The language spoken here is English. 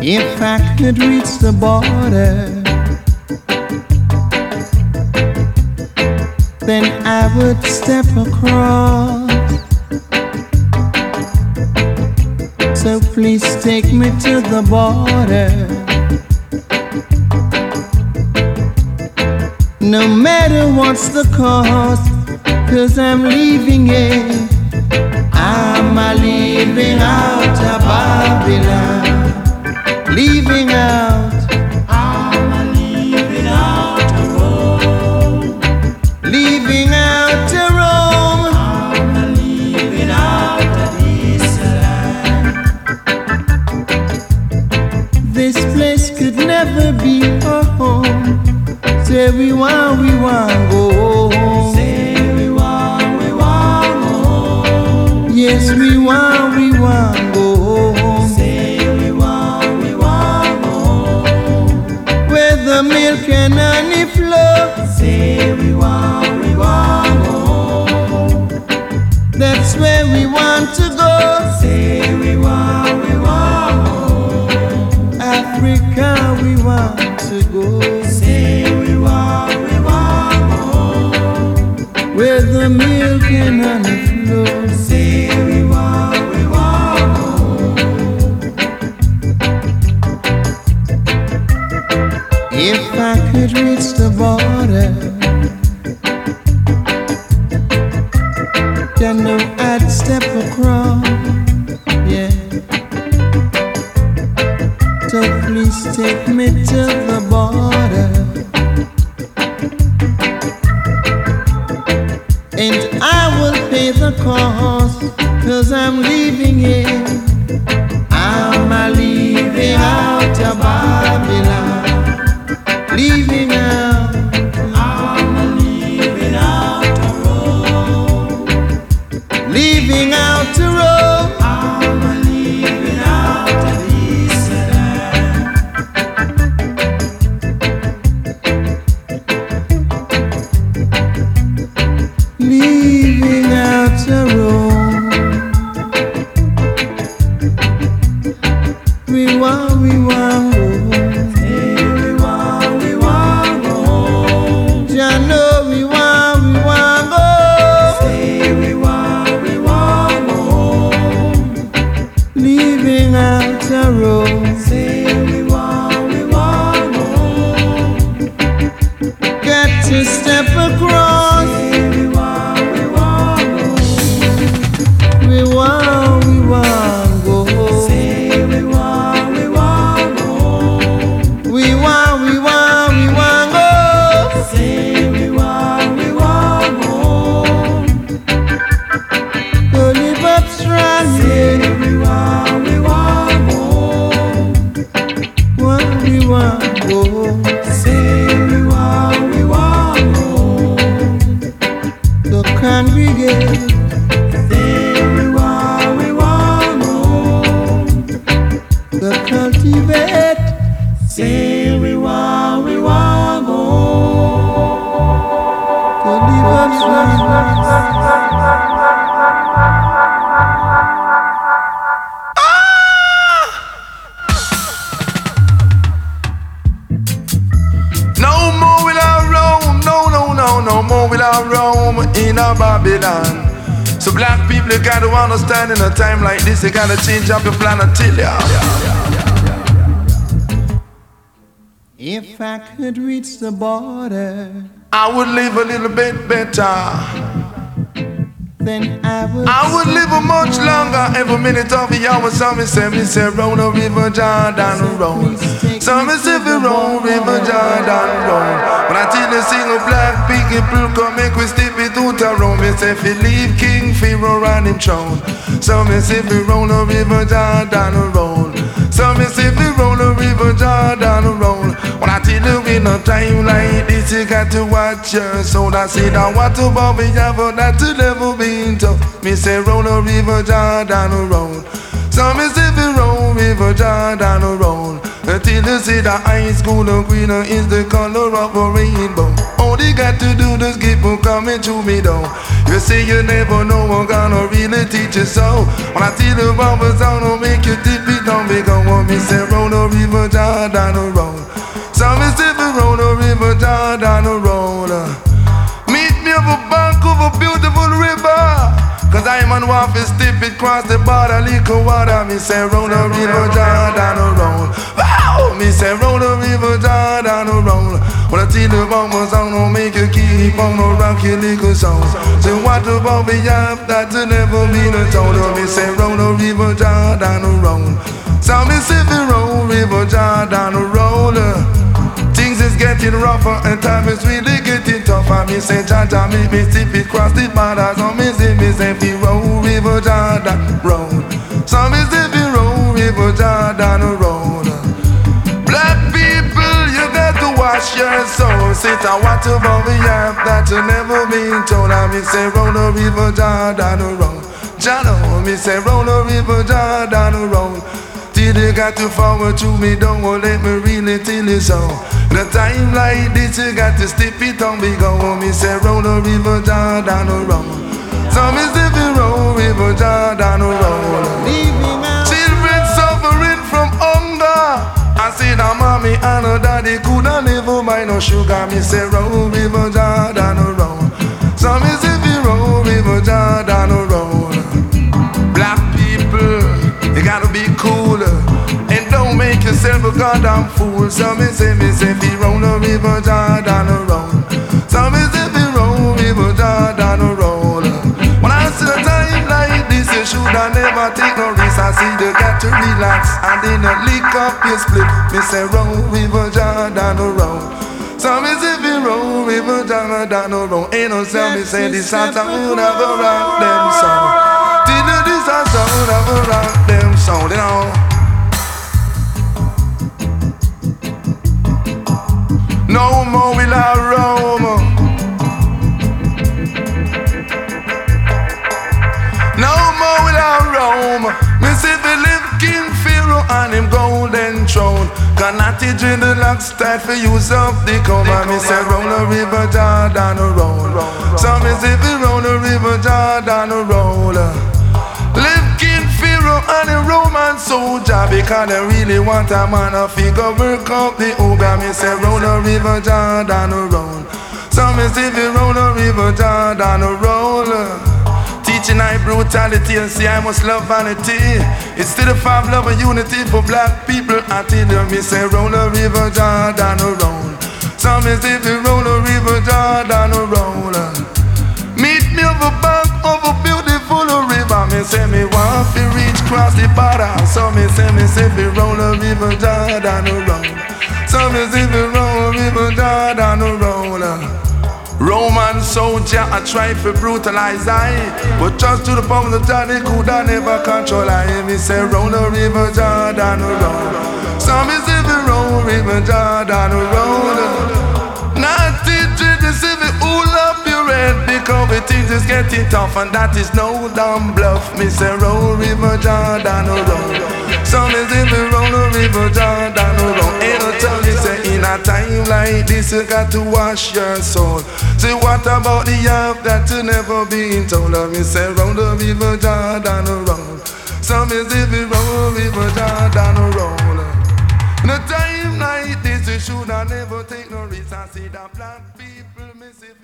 If I could reach the border, then I would step across. So please take me to the border. No matter what's the cost, 'cause I'm leaving it. I'm leaving out of Babylon. Leaving out. I'm leaving out of Rome. Leaving out of Rome. I'm leaving out of this land. This place could never be a home. Say we want go home. Say we want go home. Yes, we want go home. Say we want go home. Where the milk and honey flow. Say we want go home. That's where we want to go. Say we want home. Africa, we want to go. Say we want home. Where the milk and honey flow. Say we want home. If I could reach the border, you know I'd step across, yeah. So please take me to the border, and I will pay the cost, 'cause I'm leaving it. I'm leaving out of Babylon. Leaving out. I'm leaving out of Rome. Leaving out to Rome. I'm leaving out of this land. Leaving out to Rome. We want home. Say we want home. Ya know we want go. Say we want home. Leaving out to Rome. Say we want home. Got to step across. Say we want home. We want go home. Say we want home. We want go. Say we want home. Go live up strong. Say we want home. We want go. Say we want home. So congregate. Say we want home. So cultivate. Say we want home. So live up strong. No more will I roam, no more will I roam in a Babylon. So black people, you gotta understand in a time like this, you gotta change up your plan until ya. If I could reach the border, I would live a little bit better. then I would live a much longer, every minute of the hour. Some say round the river Jordan road. Some say we round river Jordan road. But until the single black people come make we step it out a road. Me say fi leave King Pharaoh on him throne. Some say we round the river Jordan road. Some say we round the river Jordan road. But until we no time like this, you got to watch your soul. I say that what about me have that to never been tough. Me say round the river Jordan road. Some say we round river Jordan road. Until you see the high school green is the color of a rainbow. All you got to do is keep on coming to me though. You say you never know I'm gonna really teach you so. When I tell you about the sound, I'll make you tip it down. We go on, me say round the river River Jordan road. So Mississippi round the River Jordan road. Meet me up a bank of a beautiful river, 'cause I man want to step it cross the border, liquor water. Me say round the River Jordan road. Wow! Me say round the River Jordan road. When I see the bombers on, don't make you keep on no rocky little songs. Say what about me up that to never be the town. Me say round the River Jordan road. So Mississippi road, River Jordan road. Things is getting rougher and time is really getting tougher. Me say Jaja make me sip it cross the borders. So Mississippi road, River Jordan road. So Mississippi road, River Jordan road. Black people, you got to wash your soul. Sit and watch about the yap that you never been told. I me say round the River Jordan road. Jano, me say round the River Jordan road. Till you got to forward to me, don't let me really tell you so. In a time like this, you got to step it on me, go on. Me say round the River Jordan road. So Mississippi road, River Jordan road. Children suffering from hunger. I see the mommy and the daddy coulda never buy no sugar. Me say round River Jordan road. So Mississippi road, River Jordan road. Black people, you gotta be cooler and don't make yourself a goddamn fool. So me say round the River Jordan road. So Mississippi road, River Jordan road. When I see a time like this, you shoulda never take no risk. I see you got to relax and then lick up your split. Me say round River Jordan road. So Mississippi road, River Jordan road. Ain't no sound. Me say this a town of a rock them song. This a sound of a rock them sound, you know. No more will I roam. No more will I roam. Mississippi live King Pharaoh on him golden throne. Canati drink the locks tight for use of the comb. And me say round the River Jordan road. So Mississippi round the River Jordan road. Live King Pharaoh and a Roman soldier, because they really want a man to figure work up the Uber. Me say round the River Jordan road. So Mississippi round the River Jordan road. Teaching I brutality and see I must love vanity. Instead of have love and unity for black people, I tell you me say round the River Jordan road. So Mississippi round the River Jordan road. Meet me over bank of a beautiful river. Me say me want to reach cross the border. So me say me round the River Jordan road. So me say me round the River Jordan road. Roman soldier I try to brutalize I, but just to the point of the they coulda never control I. Me say round the River Jordan road. So me say me round River Jordan road. Not teaching the civil all up your head, because the things is getting tough and that is no damn bluff. Me say round River Jordan road. So me say me round the River Jordan road. Ain't no tell me say in a time like this you got to wash your soul. Say what about the half that you never been told? Me say round the River Jordan road. So me say me round River Jordan road. In a time like this, you should have never take no risk. I see the black people, me say